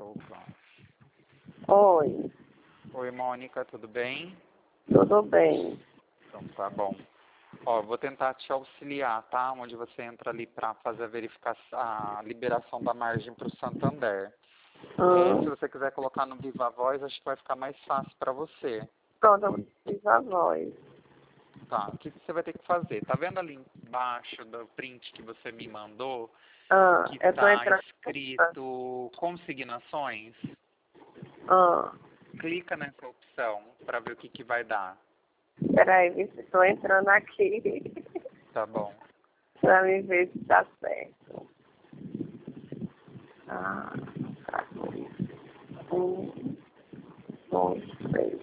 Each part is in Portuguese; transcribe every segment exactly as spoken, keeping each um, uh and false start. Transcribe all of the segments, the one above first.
Sou Gov. Oi, Oi, Mônica, tudo bem? tudo bem? Então tá bom. Ó, eu vou tentar te auxiliar, tá? Onde você entra ali para fazer a verificação, a liberação da margem para o Santander. É, se Hum, você quiser colocar no Viva Voz, acho que vai ficar mais fácil para você. pronto, eu fiz a voz. Tá, o que você vai ter que fazer? Tá vendo ali embaixo do print que você me mandou, Ah, que eu tô tá entrando. escrito consignações? Ah, Clica nessa opção para ver o que, que vai dar. peraí, vê se tô entrando aqui Tá bom. pra me ver se tá certo. Ah, tá bom. Um, dois, três.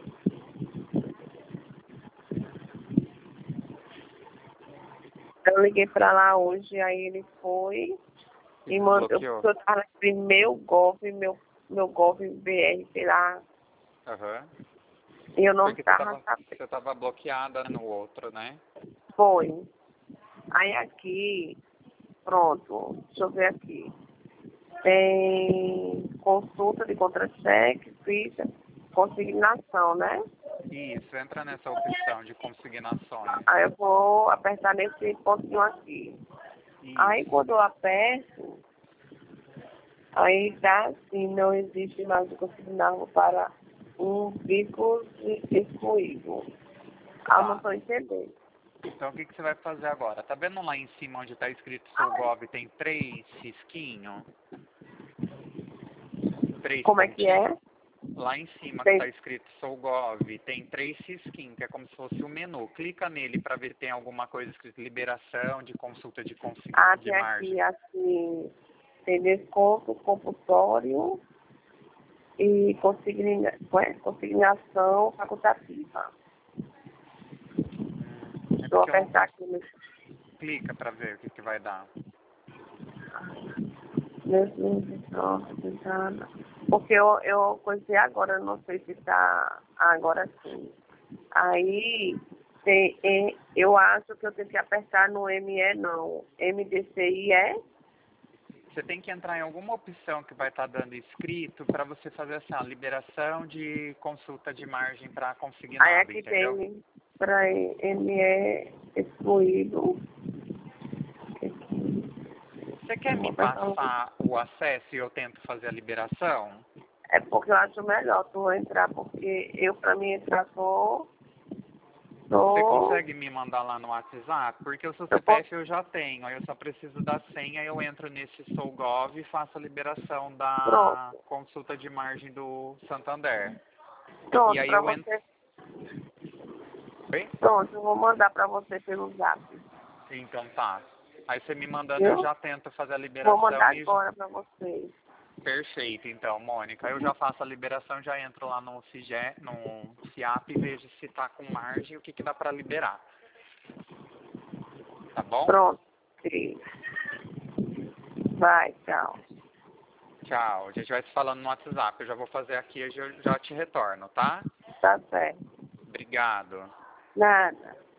Eu liguei pra lá hoje, aí ele foi E e mandou. desbloqueou? Eu tava em meu Gov, meu, meu Gov B R, sei lá, Aham. e eu não Porque você tava tava, sabendo. você tava bloqueada no outro, né? Foi. Aí aqui, pronto, deixa eu ver aqui. Tem consulta de contra-cheque, ficha, consignação, né? Isso, entra nessa opção de consignações. Aí eu vou apertar nesse pontinho aqui. Aí Isso. quando eu aperto, aí tá assim, não existe mais o consignado para um vínculo excluído. Ah, não Tá. estou entendendo. Então o que, que você vai fazer agora? Tá vendo lá em cima onde está escrito SouGov tem três risquinhos? Três Como é que pontinhos? é? Lá em cima que Tem... está escrito SouGov tem três risquinhos, que é como se fosse o menu. Clica nele para ver se tem alguma coisa escrito liberação de consulta de, consigna Ah, de tem aqui, margem. assim, tem desconto compulsório e consigna, é? consignação facultativa. Hum, é Deixa eu porque eu não apertar consigo. aqui no, Clica para ver o que, que vai dar. nesse tentando. Porque eu, eu conheci agora, não sei se tá agora sim. Aí tem, é, eu acho que eu tenho que apertar no M E não. M D C I é? Você tem que entrar em alguma opção que vai estar dando escrito para você fazer assim, a liberação de consulta de margem para Aí consignado, aqui entendeu? tem para M E excluído. Você quer me Vou apertar um. passar o acesso e eu tento fazer a liberação? É porque eu acho melhor tu entrar, porque eu pra mim entrar só. Você Só. consegue me mandar lá no WhatsApp? Porque o seu Eu posso. C P F eu já tenho, aí eu só preciso da senha, eu entro nesse SouGov e faço a liberação da Pronto. consulta de margem do Santander. E Pronto, aí pra eu entro... você. Oi? Pronto, eu vou mandar pra você pelo zap. Então tá. Aí você me mandando, eu Viu? já tento fazer a Vou mandar liberação e... agora pra vocês. Perfeito, então, Mônica. Eu já faço a liberação, já entro lá no FIGE, no FIAP e vejo se está com margem e o que, que dá para liberar. Tá bom? Pronto. Sim. Vai, tchau. Tchau. A gente vai se falando no WhatsApp. Eu já vou fazer aqui e eu já te retorno, tá? Tá certo. Obrigado. Nada.